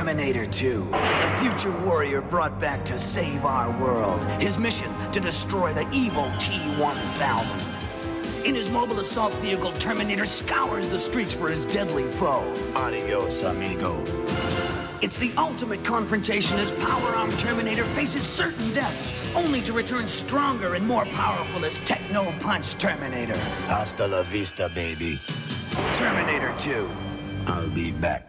Terminator 2. The future warrior brought back to save our world. His mission, to destroy the evil T-1000. In his mobile assault vehicle, Terminator scours the streets for his deadly foe. Adios, amigo. It's the ultimate confrontation as power-armed Terminator faces certain death, only to return stronger and more powerful as Techno-Punch Terminator. Hasta la vista, baby. Terminator 2. I'll be back.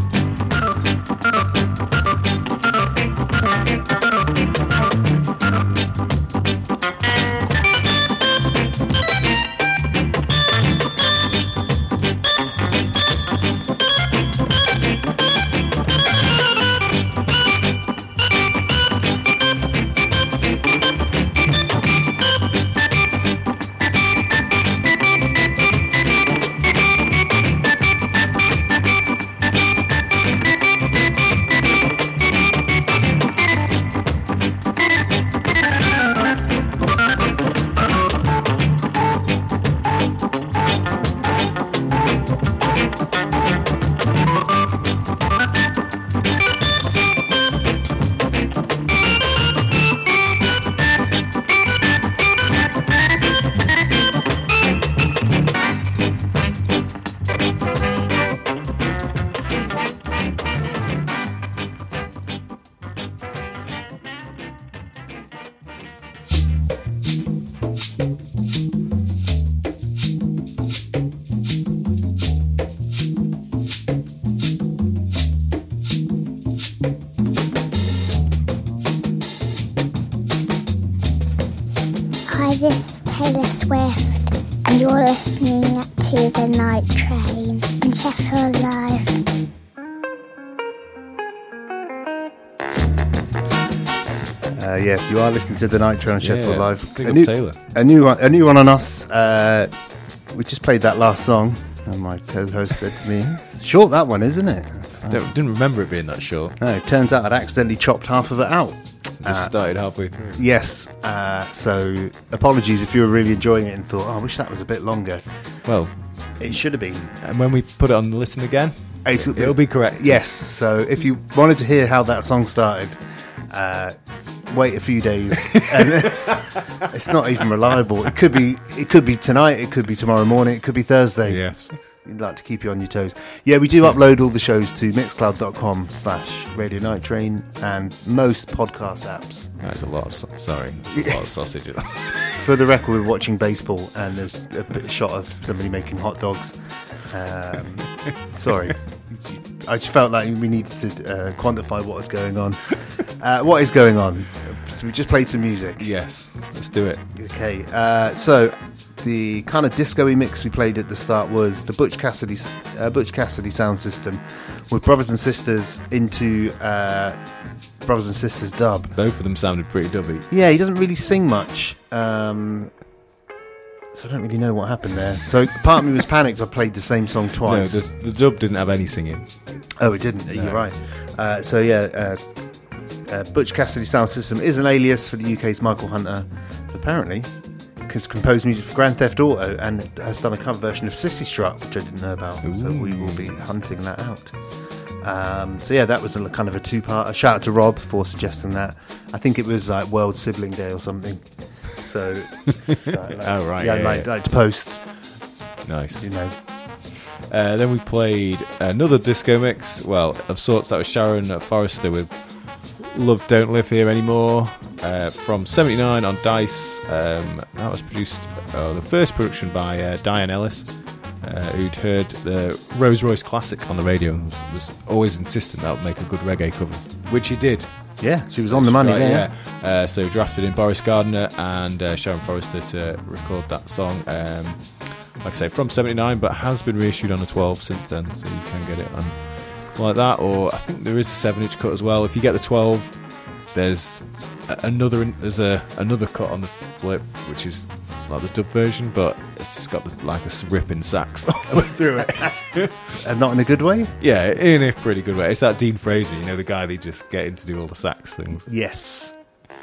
This is Taylor Swift, and you're listening to The Night Train on Sheffield Live. Yes, you are listening to The Night Train on Sheffield Live. Big up Taylor. A new one on us. We just played that last song, and my co-host said to me, "Short that one, isn't it?" Didn't remember it being that short. No, it turns out I'd accidentally chopped half of it out. Just started halfway through. Yes, so apologies if you were really enjoying it and thought, I wish that was a bit longer. Well, it should have been. And when we put it on the listen again, it'll be correct. Yes, so if you wanted to hear how that song started, wait a few days. And it's not even reliable. It could be tonight, it could be tomorrow morning, it could be Thursday. Yes. We'd like to keep you on your toes. Yeah, we do upload all the shows to mixcloud.com/Radio Night Train and most podcast apps. That's a lot of a lot of sausage. For the record, we're watching baseball and there's a shot of somebody making hot dogs. Sorry. I just felt like we needed to quantify what was going on. What is going on? So we just played some music. Yes, let's do it. Okay, so the kind of disco-y mix we played at the start was the Butch Cassidy sound system with Brothers and Sisters into Brothers and Sisters dub. Both of them sounded pretty dubby. Yeah, he doesn't really sing much, so I don't really know what happened there. So part of me was panicked. I played the same song twice. No, the dub didn't have any singing. Oh, it didn't. No. You're right. So yeah, Butch Cassidy sound system is an alias for the UK's Michael Hunter. Apparently, has composed music for Grand Theft Auto and has done a cover version of Sissy Strut, which I didn't know about. Ooh. So we will be hunting that out. So yeah, that was a kind of a two-part. A shout out to Rob for suggesting that. I think it was like World Sibling Day or something. So, oh right, yeah, like to post. Nice, you know. Then we played another disco mix. Well, of sorts. That was Sharon Forrester with "Love Don't Live Here Anymore" from '79 on Dice. That was produced, the first production by Diane Ellis, who'd heard the Rolls Royce classic on the radio and was always insistent that would make a good reggae cover, which he did. Yeah, she was on the money there. Yeah. So drafted in Boris Gardner and Sharon Forrester to record that song. Like I say, from '79, but has been reissued on a 12 since then, so you can get it on like that. Or I think there is a 7-inch cut as well. If you get the 12, there's another cut on the flip, which is like the dub version, but it's just got like a ripping sax through it. And not in a good way? Yeah, in a pretty good way. It's that Dean Fraser, you know, the guy they just get in to do all the sax things. Yes.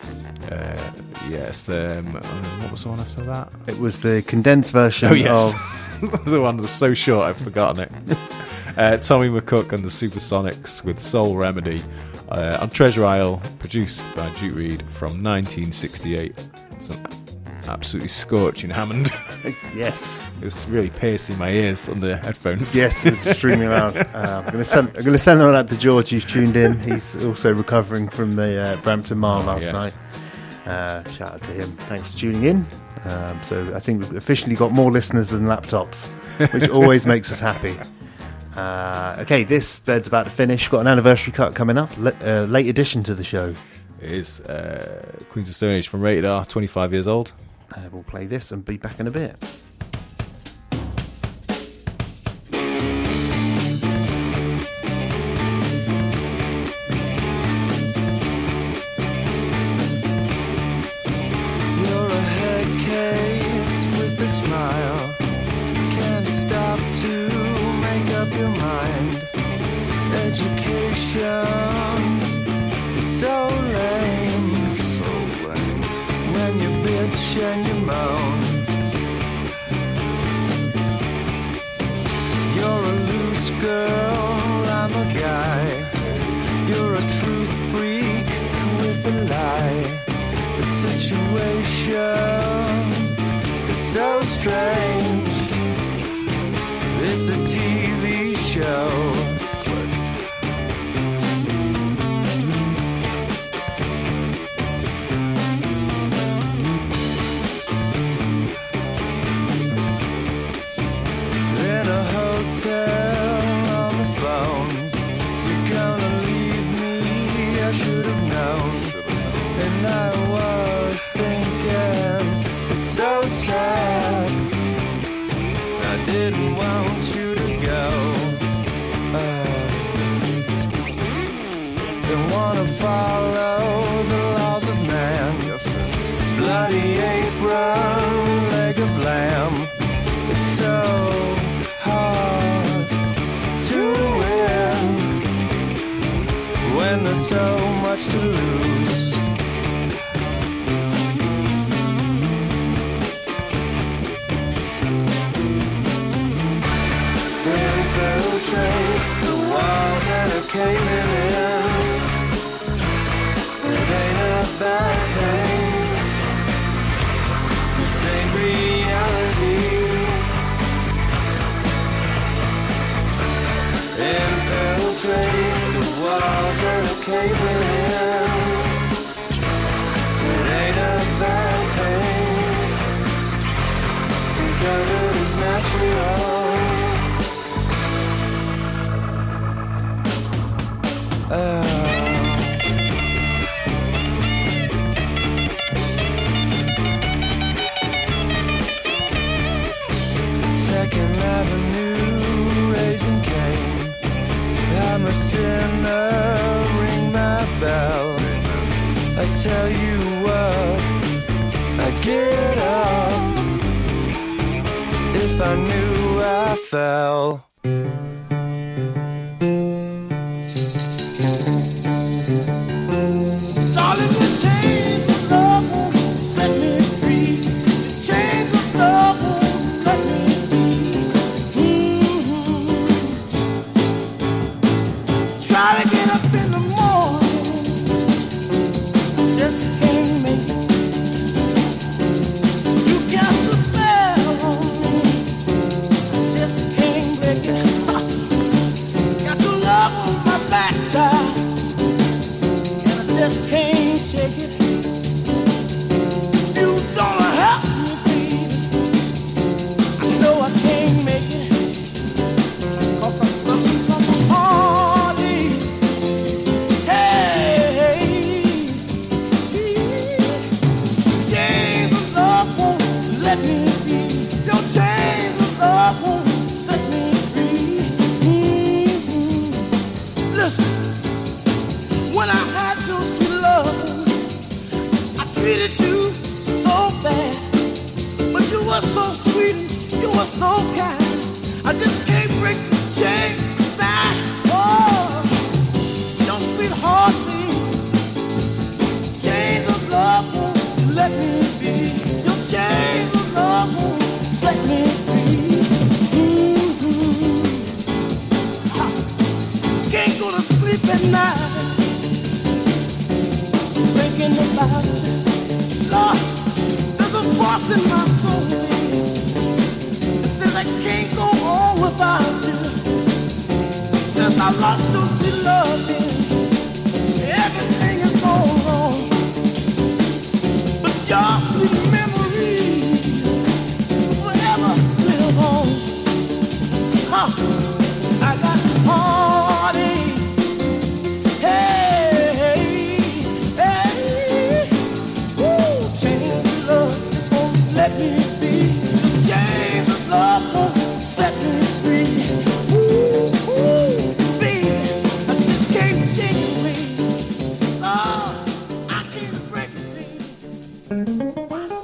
Yes. What was the one after that? It was the condensed version. Oh yes, the one that was so short I've forgotten it. Tommy McCook and the Supersonics with Soul Remedy on Treasure Isle, produced by Duke Reid from 1968. Some absolutely scorching Hammond. Yes. It's really piercing my ears on the headphones. Yes, it was extremely loud. I'm going to send them out to George, who's tuned in. He's also recovering from the Brampton Mile last night. Shout out to him. Thanks for tuning in. So I think we've officially got more listeners than laptops, which always makes us happy. Okay, this bed's about to finish. Got an anniversary cut coming up. Late addition to the show. It is Queens of Stone Age from Rated R, 25 years old. We'll play this and be back in a bit. And you moan. You're a loose girl, I'm a guy. You're a truth freak with a lie. The situation is so strange. It's a TV show. To lose. Infiltrate the walls that are caving in. It ain't a bad thing. This ain't reality. Infiltrate the walls that are caving in. It is natural. Second Avenue, Raising Cane. I'm a sinner, ring my bell. I tell you what, I get up. If I knew I fell. Darling, the chains of love won't set me free. The chains of love won't let me be. Try to get up in the morning, just can't make it. You got to spell on me, just can't break it. Got your love on my backside, and I just can't shake it. You don't help me, baby. I know I can't make it, 'cause I'm suffering from a heartache. Hey, chains of love won't let me be. Your chains of love won't set me free. Listen, when I had your sweet love, I treated you so bad, but you were so sweet, you were so kind. I just can't break this chain back. Oh, your sweet heart beat. Chains of love won't let me be. Your chains of love won't set me free. can't go to sleep at night thinking about you. Lord, there's a voice in my soul that says I can't go on without you. Since I lost your sweet loving, everything is gone wrong. But your sweet memory forever live on. I got heartache. Hey, hey, woo, chains of love just won't let me be. Chains of love won't set me free. Ooh, ooh, baby, I just can't shake it free. Oh, I can't break it free.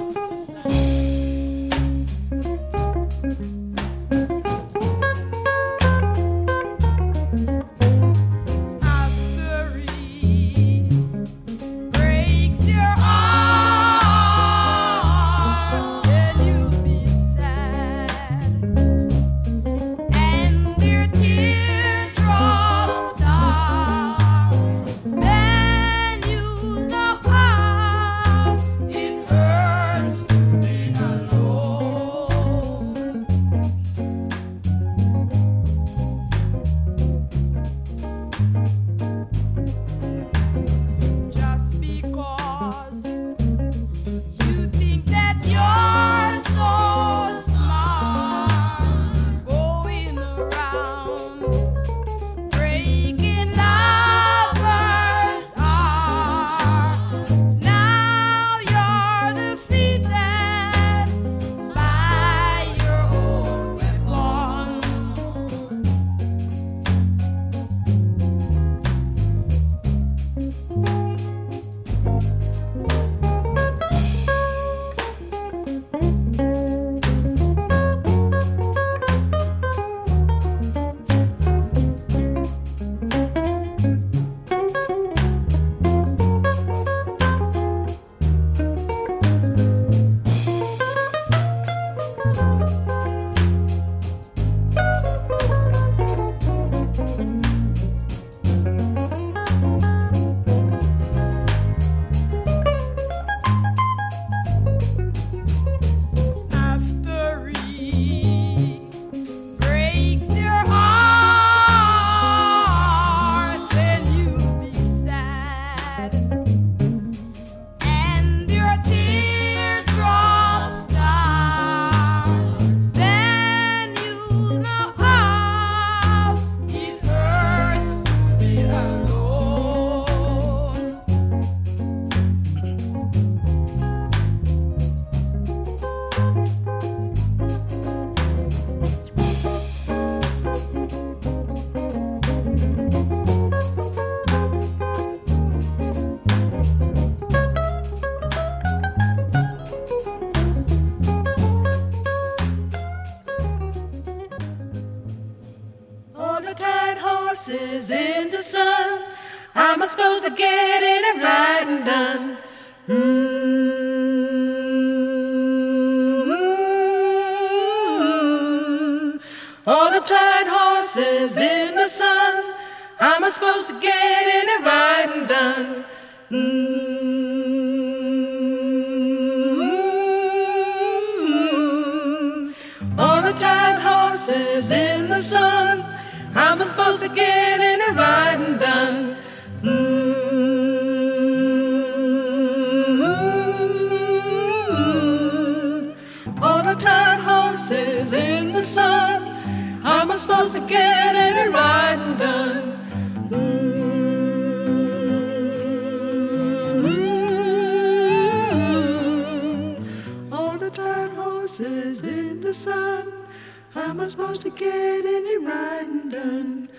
horses in the sun. How am I supposed to get in and ride and done? All the tired horses in the sun. How am I supposed to get in and ride and done? All the tired horses in the sun. How am I supposed to get in and ride and done? All the tired horses in the sun. How am I supposed to get in and ride and done? All the tired horses in the sun. How am I supposed to get in and ride and done?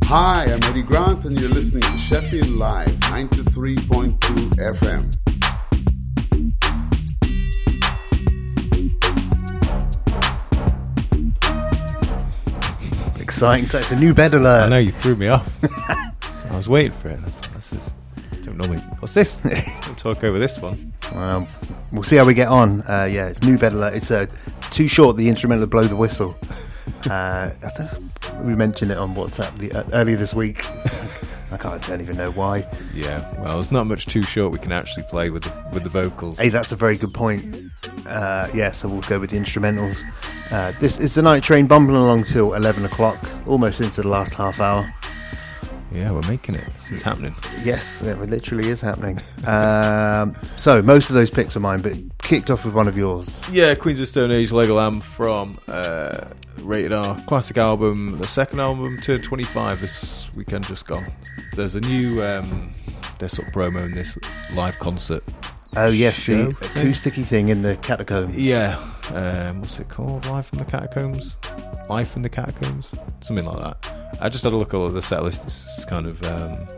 Hi, I'm Eddie Grant, and you're listening to Sheffield Live, 93.2 FM. Exciting. It's a new bed alert. I know you threw me off. I was waiting for it. That's just, don't normally. What's this? We'll talk over this one. We'll see how we get on. Yeah, it's new bed alert. It's too short. The instrumental blow the whistle. We mentioned it on WhatsApp earlier this week. I don't even know why. Yeah, well, it's not much too short. We can actually play with the vocals. Hey, that's a very good point. Yeah, so we'll go with the instrumentals. This is the Night Train, bumbling along till 11 o'clock, almost into the last half hour. Yeah, we're making it. This is happening. Yes, it literally is happening. So most of those picks are mine, but kicked off with one of yours. Yeah, Queens of Stone Age, Legoland from Rated R classic album. The second album turned 25 this weekend just gone. There's a new they're sort of promoting this live concert. Oh yes, show, the acousticy thing in the catacombs. Yeah, what's it called? Live from the Catacombs? Life in the Catacombs? Something like that. I just had a look at all of the set list. It's kind of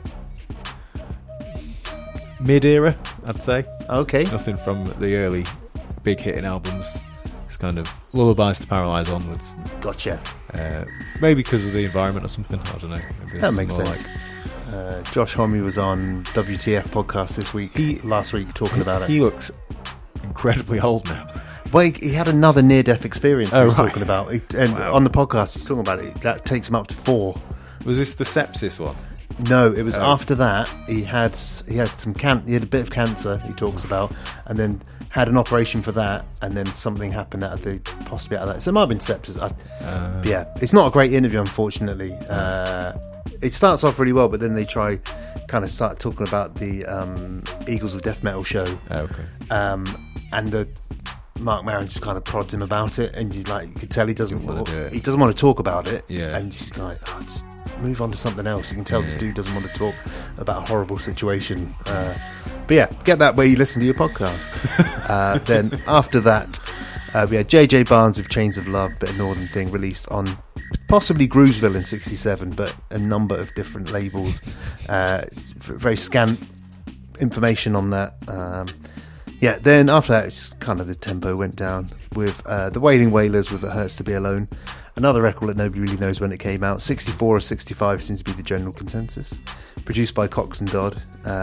mid-era, I'd say. Okay. Nothing from the early big hitting albums. It's kind of lullabies to Paralyze onwards. Gotcha. Maybe because of the environment or something. I don't know. Maybe that makes sense. Josh Homme was on WTF podcast last week talking about it. He looks incredibly old now. Well, he had another near-death experience he was right. talking about. On the podcast, he's talking about it. That takes him up to 4. Was this the sepsis one? No, it was after that. He had some he had a bit of cancer, he talks about, and then had an operation for that, and then something happened possibly out of that. So it might have been sepsis. Yeah, it's not a great interview, unfortunately. It starts off really well, but then they start talking about the Eagles of Death Metal show. Oh, okay. And the Mark Maron just kind of prods him about it, and you could tell he doesn't want to talk about it. Yeah. And she's like, just move on to something else. You can tell this dude doesn't want to talk about a horrible situation. But yeah, get that where you listen to your podcast. Then after that, we had JJ Barnes with Chains of Love, bit of Northern Thing, released on possibly Groovesville in '67, but a number of different labels. It's very scant information on that. Yeah, then after that, it's kind of the tempo went down with the Wailing Wailers with It Hurts to Be Alone. Another record that nobody really knows when it came out. 64 or 65 seems to be the general consensus. Produced by Cox and Dodd.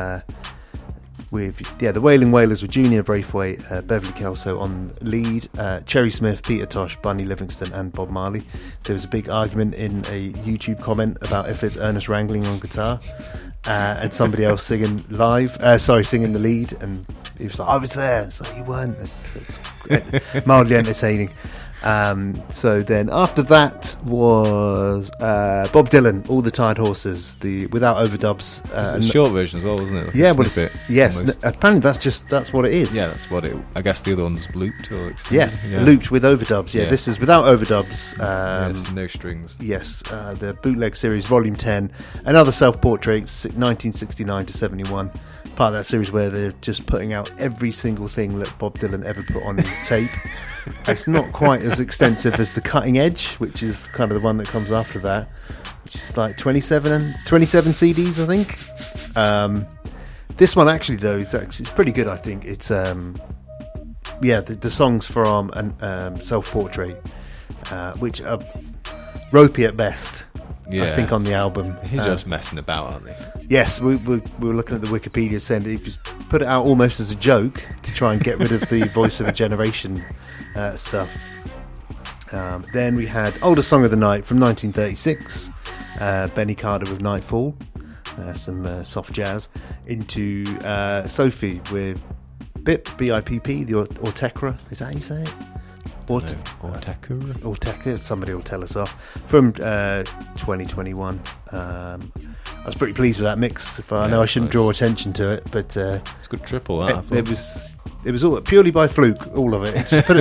The Wailing Wailers with Junior Braithwaite, Beverly Kelso on lead, Cherry Smith, Peter Tosh, Bunny Livingston and Bob Marley. There was a big argument in a YouTube comment about if it's Ernest Wrangling on guitar and somebody else singing singing the lead, and he was like, I was there. It's like, you weren't. It's mildly entertaining. So then after that was Bob Dylan, All the Tired Horses, without overdubs. A short version as well, wasn't it? Like yeah, a snippet, yes. Apparently that's what it is. Yeah, that's what it. I guess the other one's looped or extended. Yeah, looped with overdubs. Yeah, this is without overdubs. Yes, no strings. Yes, the Bootleg Series, Volume 10, and other self-portraits, 1969 to 71. Part of that series where they're just putting out every single thing that Bob Dylan ever put on tape. It's not quite as extensive as The Cutting Edge, which is kind of the one that comes after that, which is like 27 CDs, I think. This one actually, though, it's pretty good, I think. It's the songs from Self-Portrait, which are ropey at best. Yeah. I think on the album. He's just messing about, aren't they? Yes, we were looking at the Wikipedia saying that he just put it out almost as a joke to try and get rid of the Voice of a Generation stuff. Then we had Older Song of the Night from 1936, Benny Carter with Nightfall, some soft jazz, into Sophie with BIP, B-I-P-P, the Ortekra, is that how you say it? Ortekra, somebody will tell us off, from 2021. I was pretty pleased with that mix. I know I shouldn't draw attention to it, but it's a good triple. It was all purely by fluke, all of it.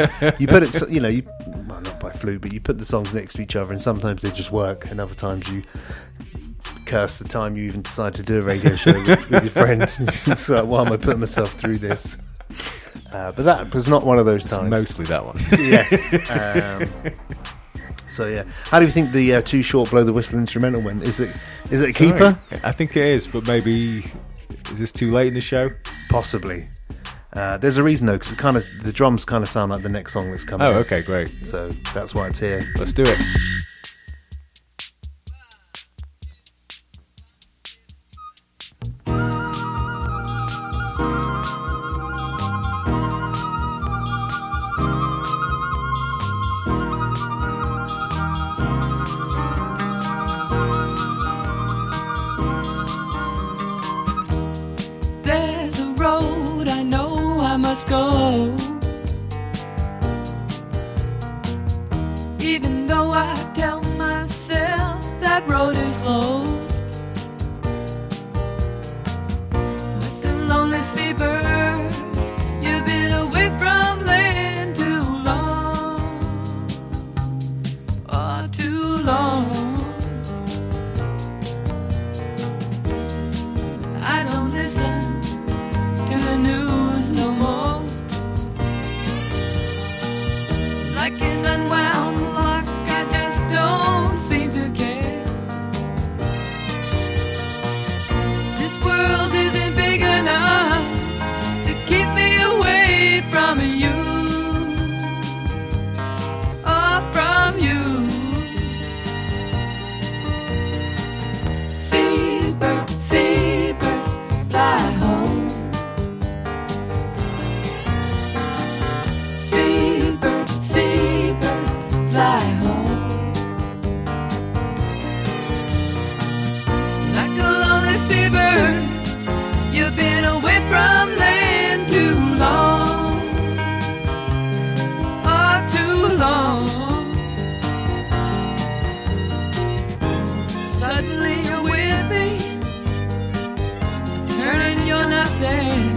Not by fluke, but you put the songs next to each other, and sometimes they just work, and other times you curse the time you even decide to do a radio show with your friend. It's like, why am I putting myself through this? But that was not one of those times. Mostly that one. Yes. So yeah, how do you think the Too Short Blow the Whistle instrumental went? Is it a keeper? I think it is, but maybe is this too late in the show? Possibly. There's a reason though, because the drums kind of sound like the next song that's coming. Oh, okay, great. So that's why it's here. Let's do it. There's a road I know I must go, even though I tell myself that road is closed. It's a lonely seabird, you've been away from land too long, oh, too long. I don't listen to the news no more. Like an unwound lock, I just don't seem to care. This world isn't big enough to keep me away from you, oh, from you. Seabird, seabird, fly home. Seabird, seabird, fly home. Like a lonely seabird, you've been away from land too long, oh, too long. Suddenly you're with me, turning you're not there.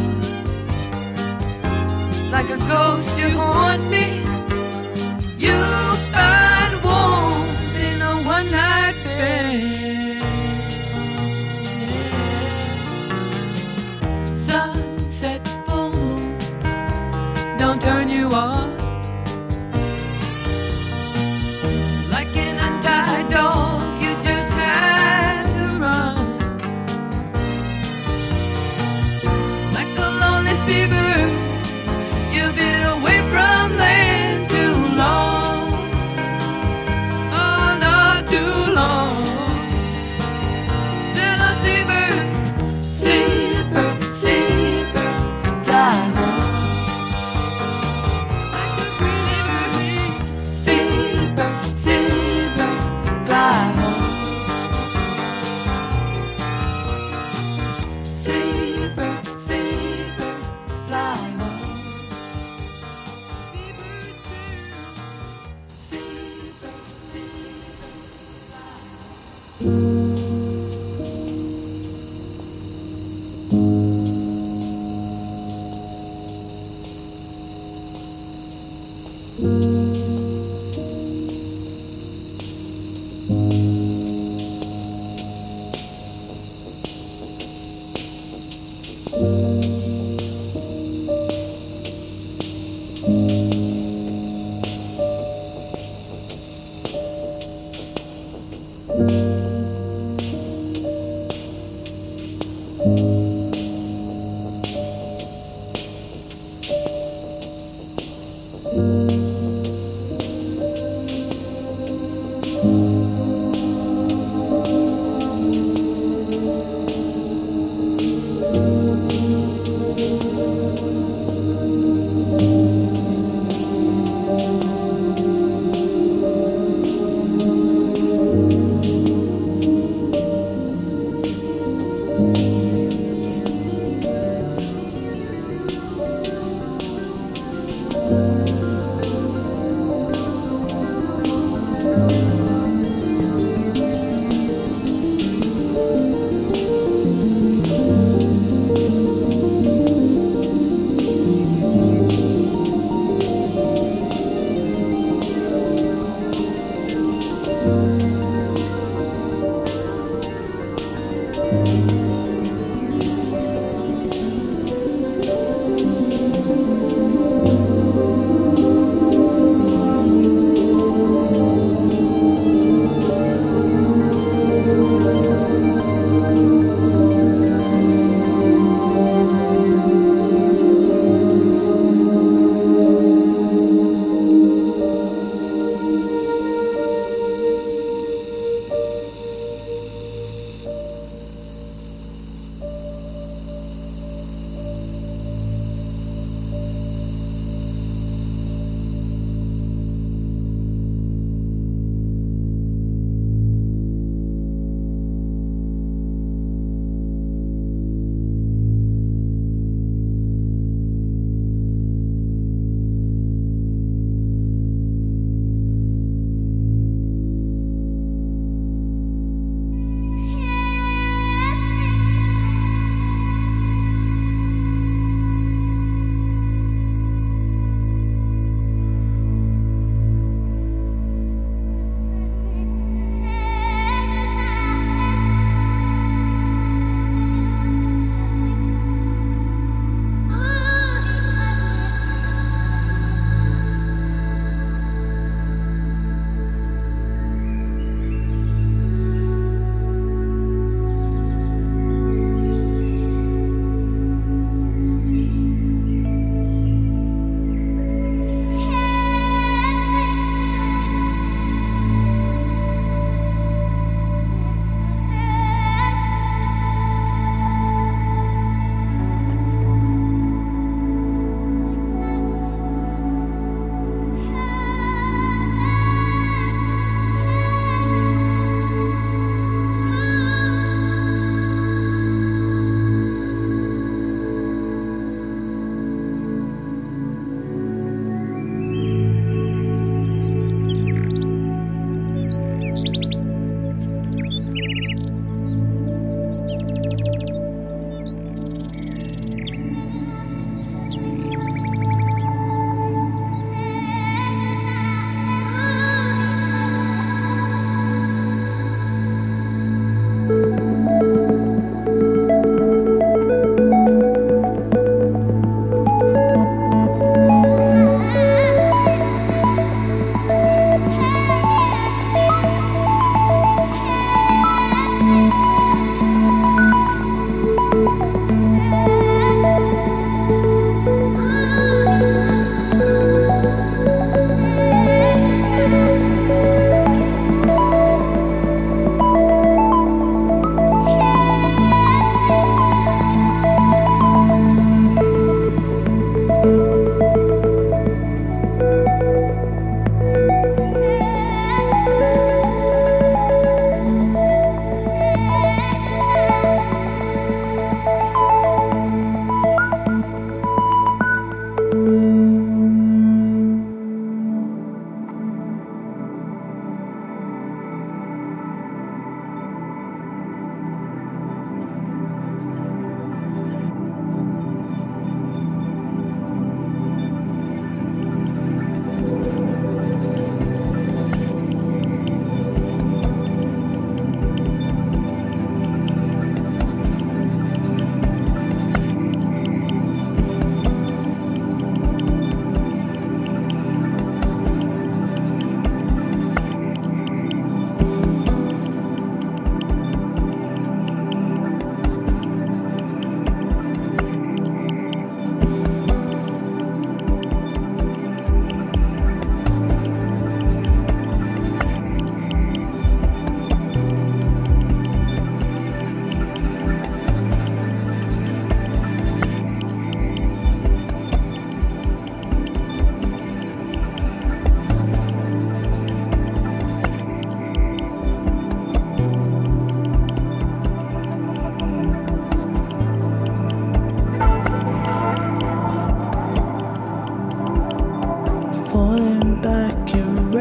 Like a ghost you haunt me, you find warmth in a one-night bed. Sunset's full moon, don't turn you on. Like an untied dog, you just had to run. Like a lonely seabird, you've been away from land too long, oh, not too long. Said a seabird, seabird, seabird, fly home. Like a seabird, seabird, seabird, fly home. Seabird, seabird, fly home.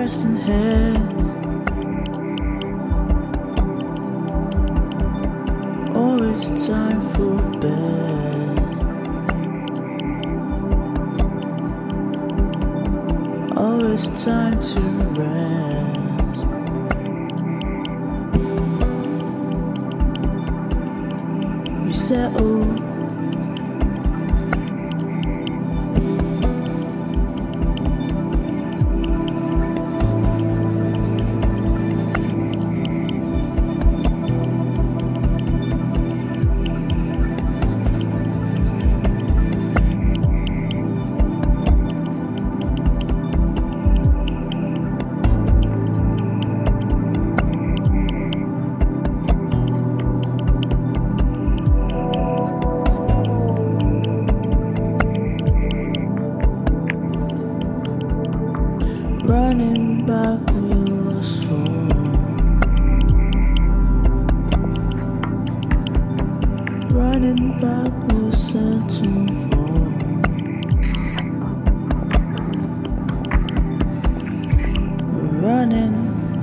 resting heads, or it's time for bed. Oh, it's time to rest. You settle. Running back with lost form. Running back with certain form. Running.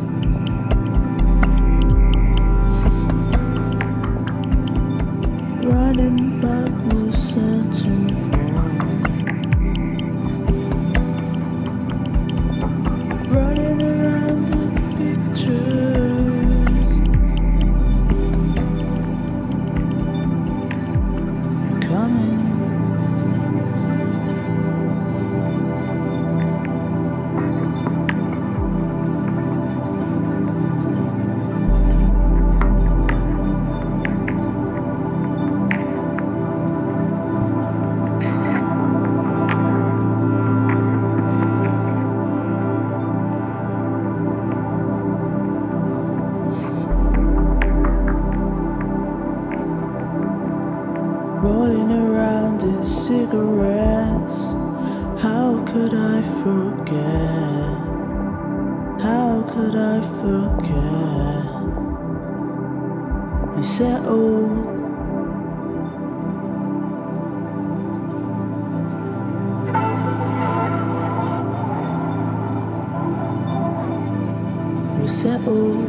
Running back with certain form. Running around the pictures. You're coming. Rolling around in cigarettes. How could I forget? How could I forget? You settled. You settled.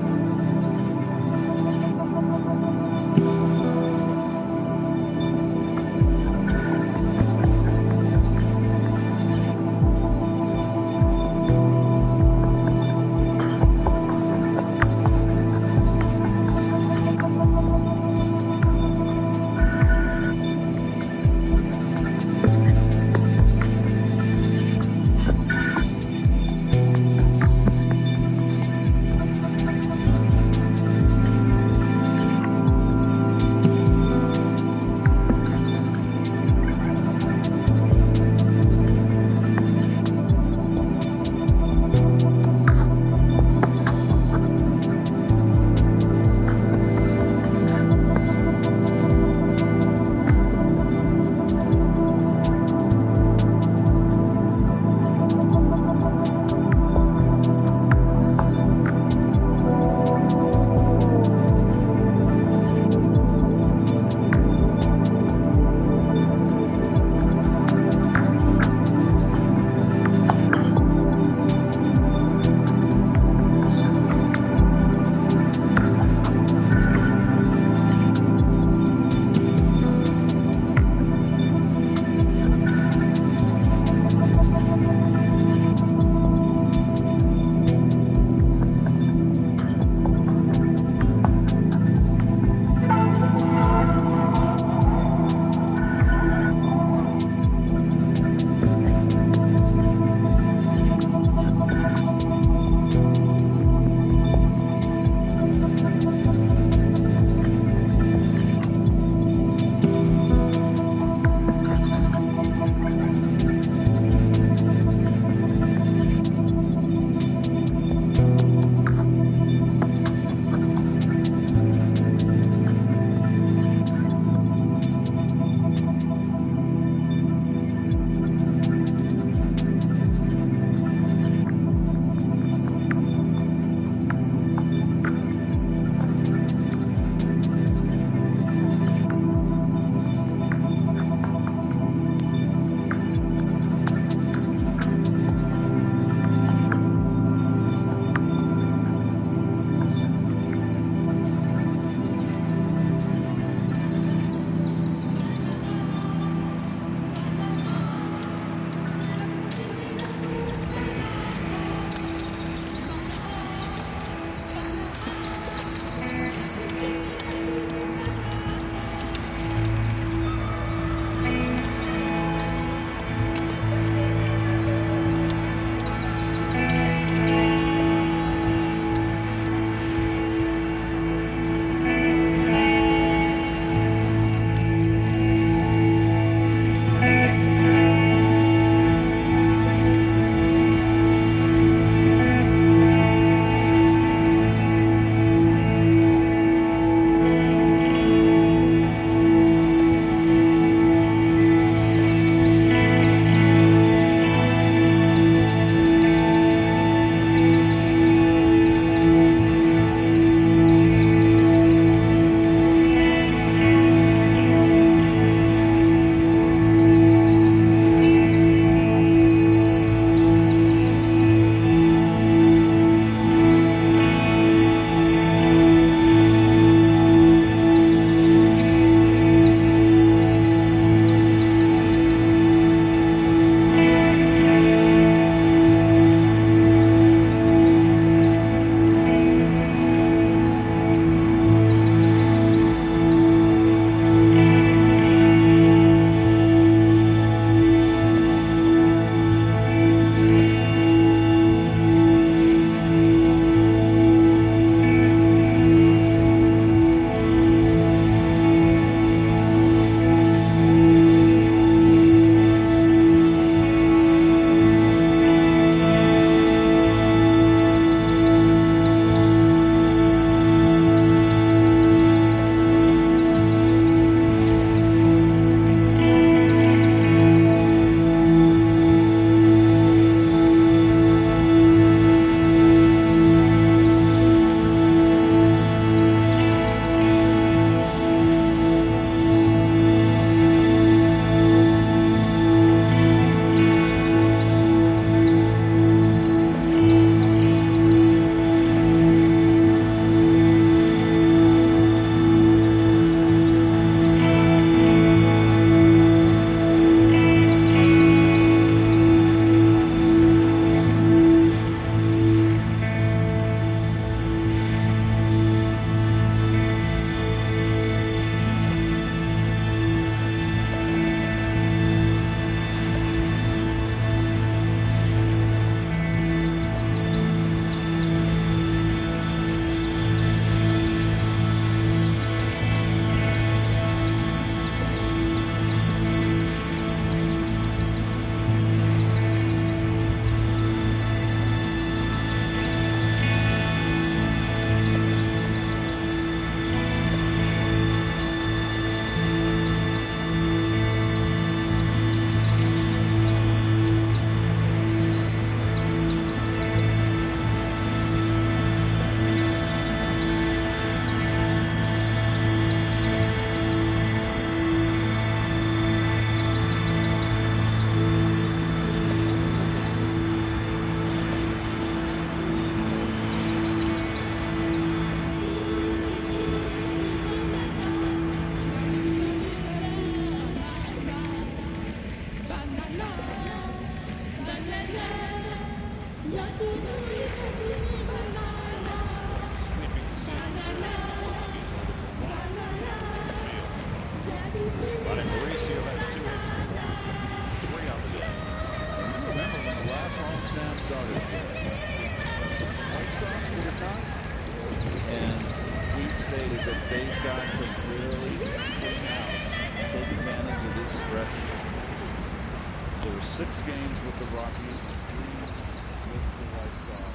Ronnie Mauricio has 2 hits in the ball, 3 on the day. And you remember when the last homestand started here? White Sox, did it not? And he stated that they've got to really win out, take advantage of this stretch. There were 6 games with the Rockies, 3 with the White Sox.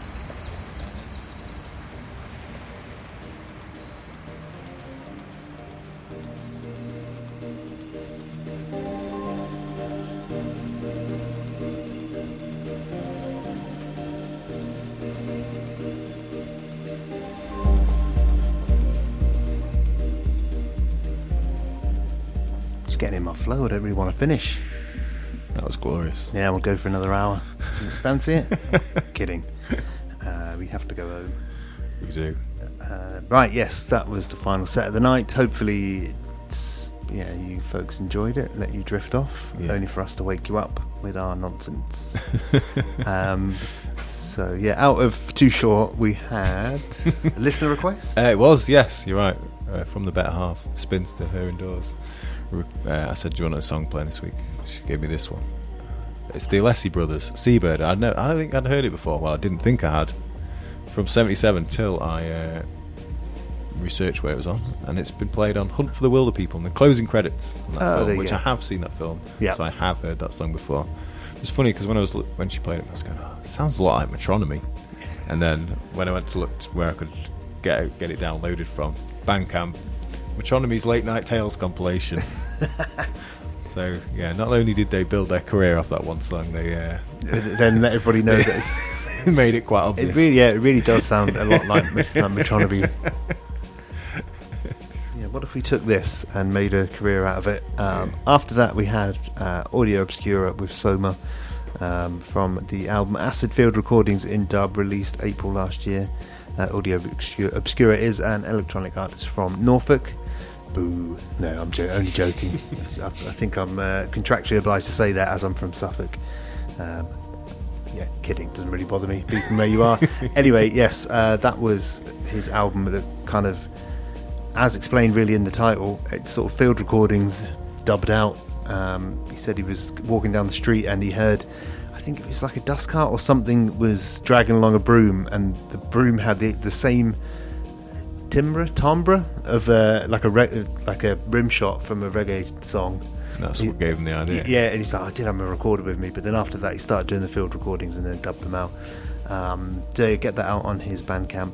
Just getting in my flow. I don't really want to finish. That was glorious. Yeah, we'll go for another hour. Fancy it? Kidding. We have to go home. We do. Right, yes, that was the final set of the night. Hopefully, you folks enjoyed it. Let you drift off. Yeah. Only for us to wake you up with our nonsense. So, yeah, out of Too Short, we had a listener request. It was, yes, you're right. From the better half, Spinster, her indoors. I said, do you want a song playing this week? She gave me this one. It's the Alessi Brothers, Seabird. I don't think I'd heard it before. Well, I didn't think I had. From 77 till I researched where it was on. And it's been played on Hunt for the Wilder People in the closing credits on that film, which I have seen that film. Yeah. So I have heard that song before. It's funny because when she played it, I was going, it sounds a lot like Metronomy. And then when I went to look where I could get it downloaded from, Bandcamp, Metronomy's Late Night Tales compilation. So yeah, not only did they build their career off that one song, they then let everybody know that it's, made it quite obvious. It really does sound a lot like Metronomy. What if we took this and made a career out of it? After that, we had Audio Obscura with Soma from the album Acid Field Recordings in Dub, released April last year. Audio Obscura is an electronic artist from Norfolk. Boo. No, I'm only joking. I think I'm contractually obliged to say that as I'm from Suffolk. Kidding. Doesn't really bother me. Be from where you are. Anyway, yes, that was his album that kind of, as explained really in the title, it's sort of field recordings dubbed out. He said he was walking down the street and he heard, I think it was like a dust cart or something was dragging along a broom, and the broom had the same timbre of like a rim shot from a reggae song. That's what gave him the idea. Yeah, and he's like, I did have a recorder with me, but then after that he started doing the field recordings and then dubbed them out. To get that out on his Bandcamp.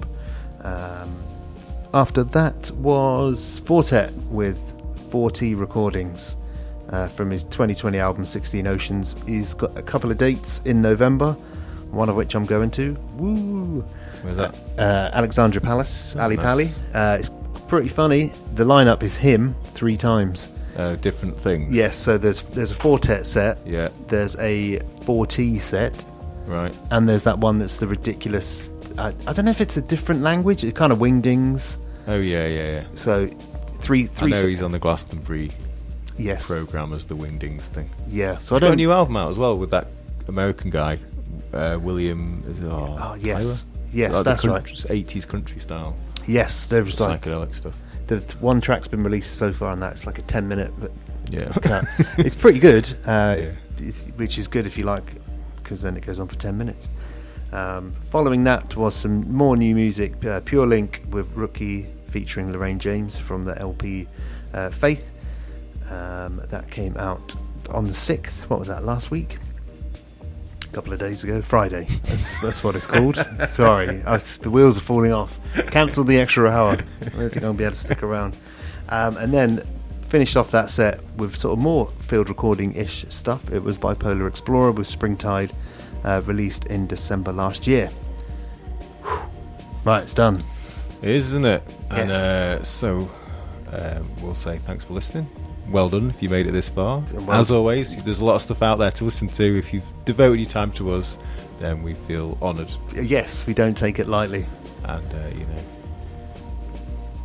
After that was Fortet with 4T recordings from his 2020 album 16 Oceans. He's got a couple of dates in November, one of which I'm going to. Woo! Where's that? Alexandra Palace, Ali nice. Pali. It's pretty funny. The lineup is him 3 times. Different things. Yes, so there's a Fortet set. Yeah. There's a 4T set. Right. And there's that one that's the ridiculous. I don't know if it's a different language. It's kind of Wingdings. Oh yeah. So three. I know he's on the Glastonbury yes program as the Wingdings thing. Yeah. So He's I got don't. a new album out as well with that American guy, William. Yes. Tyler? Yes, Like that's the right. 80s country style. Yes, there's like psychedelic stuff. the one track's been released so far, and that's like a 10-minute Yeah. cut. It's pretty good, Yeah. which is good if you like, because then it goes on for 10 minutes. Following that was some more new music. Pure Link with Rookie featuring Lorraine James from the LP Faith. That came out on the 6th. What was that, last week? A couple of days ago. Friday. That's what it's called. Sorry, the wheels are falling off. Cancel the extra hour. I don't think I'll be able to stick around. And then finished off that set with sort of more field recording-ish stuff. It was Bipolar Explorer with Springtide, released in December last year. Whew. Right, it's done. It is, isn't it? Yes. And we'll say thanks for listening. Well done if you made it this far. Well, as always, there's a lot of stuff out there to listen to. If you've devoted your time to us, then we feel honoured. Yes, we don't take it lightly. And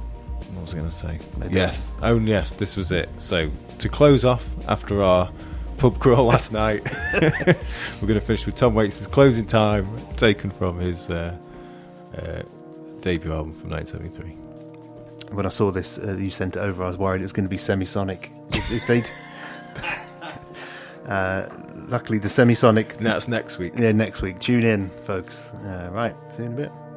what was I going to say? Maybe. Yes, this was it. So to close off after our pub crawl last night. We're going to finish with Tom Waits' Closing Time, taken from his debut album from 1973. When I saw this, you sent it over, I was worried it was going to be Semisonic. If they'd... luckily, the Semisonic... That's next week. Yeah, next week. Tune in, folks. Right, see you in a bit.